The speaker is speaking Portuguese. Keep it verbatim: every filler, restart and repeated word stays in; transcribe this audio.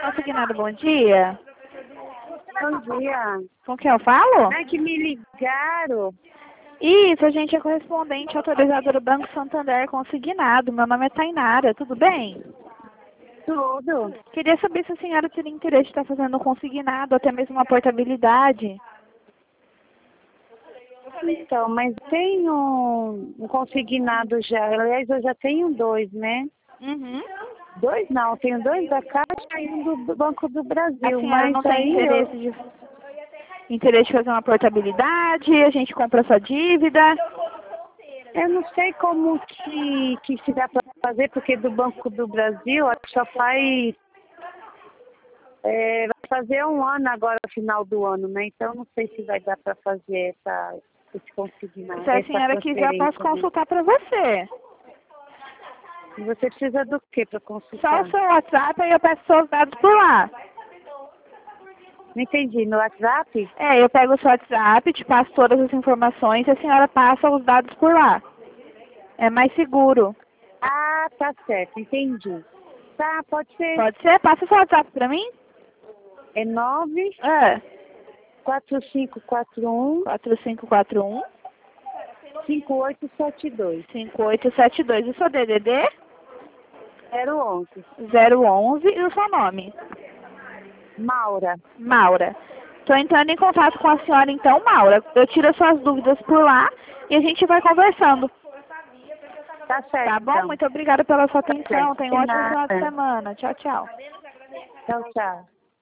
Consignado, bom dia. Bom dia. Com quem eu falo? É que me ligaram. Isso, a gente é correspondente autorizado do Banco Santander Consignado. Meu nome é Tainara, tudo bem? Tudo. Queria saber se a senhora teria interesse de estar fazendo um consignado, até mesmo uma portabilidade. Então, mas tem um, um consignado já. Aliás, eu já tenho dois, né? Uhum. Dois não, tenho dois da Caixa e um do, do Banco do A Brasil. senhora Mas não tem aí interesse eu, de, interesse de fazer uma portabilidade, a gente compra sua dívida. eu não sei como que, que se dá para fazer, porque do Banco do Brasil acho que só faz. É, vai fazer um ano agora, no final do ano, né? Então não sei se vai dar para fazer essa, esse consignado. Se a essa senhora quiser, eu posso transferência, né? consultar para você. E você precisa do que para Só consultar? o seu WhatsApp e eu peço seus dados por lá. Não entendi. No WhatsApp? É, eu pego o seu WhatsApp, te passo todas as informações e a senhora passa os dados por lá. É mais seguro. Ah, tá certo. Entendi. Tá, pode ser. Pode ser? Passa o seu WhatsApp para mim? É nove É. quatro cinco quatro um quatro cinco quatro um, cinco oito sete dois cinco oito sete dois. O seu D D D? zero onze. zero onze e o seu nome? Maura. Maura. Estou entrando em contato com a senhora então, Maura. Eu tiro as suas dúvidas por lá e a gente vai conversando. Tá certo. Tá bom? Então. Muito obrigada pela sua Tá atenção. certo. Tenha De um ótimo final de nada. semana. Tchau, tchau. Tchau, tchau.